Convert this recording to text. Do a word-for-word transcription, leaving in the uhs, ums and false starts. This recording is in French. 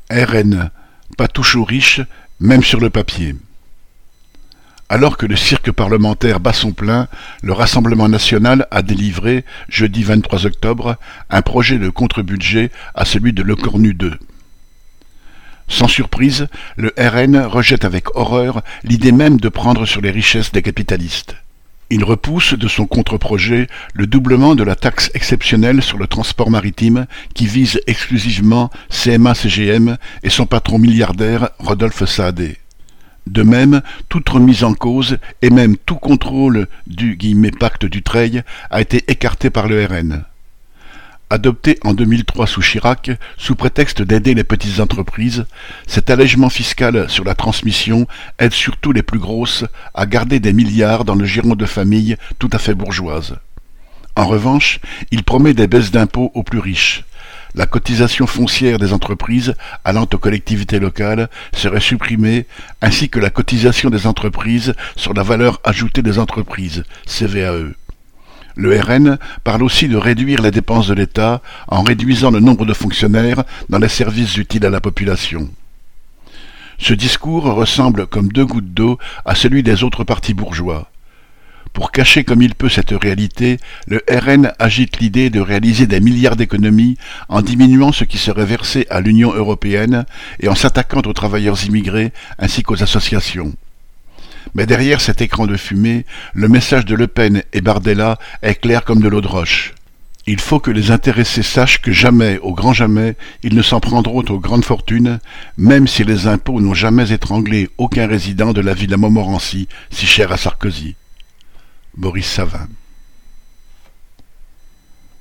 R N, pas touche aux riches, même sur le papier. Alors que le cirque parlementaire bat son plein, le Rassemblement national a délivré, jeudi vingt-trois octobre, un projet de contre-budget à celui de Lecornu deux. Sans surprise, le R N rejette avec horreur l'idée même de prendre sur les richesses des capitalistes. Il repousse de son contre-projet le doublement de la taxe exceptionnelle sur le transport maritime qui vise exclusivement C M A C G M et son patron milliardaire Rodolphe Saadé. De même, toute remise en cause et même tout contrôle du « pacte Dutreil » a été écarté par le R N. Adopté en deux mille trois sous Chirac, sous prétexte d'aider les petites entreprises, cet allègement fiscal sur la transmission aide surtout les plus grosses à garder des milliards dans le giron de familles tout à fait bourgeoises. En revanche, il promet des baisses d'impôts aux plus riches. La cotisation foncière des entreprises allant aux collectivités locales serait supprimée, ainsi que la cotisation des entreprises sur la valeur ajoutée des entreprises, C V A E. Le R N parle aussi de réduire les dépenses de l'État en réduisant le nombre de fonctionnaires dans les services utiles à la population. Ce discours ressemble comme deux gouttes d'eau à celui des autres partis bourgeois. Pour cacher comme il peut cette réalité, le R N agite l'idée de réaliser des milliards d'économies en diminuant ce qui serait versé à l'Union européenne et en s'attaquant aux travailleurs immigrés ainsi qu'aux associations. Mais derrière cet écran de fumée, le message de Le Pen et Bardella est clair comme de l'eau de roche. Il faut que les intéressés sachent que jamais, au grand jamais, ils ne s'en prendront aux grandes fortunes, même si les impôts n'ont jamais étranglé aucun résident de la villa Montmorency, si chère à Sarkozy. Boris Savin.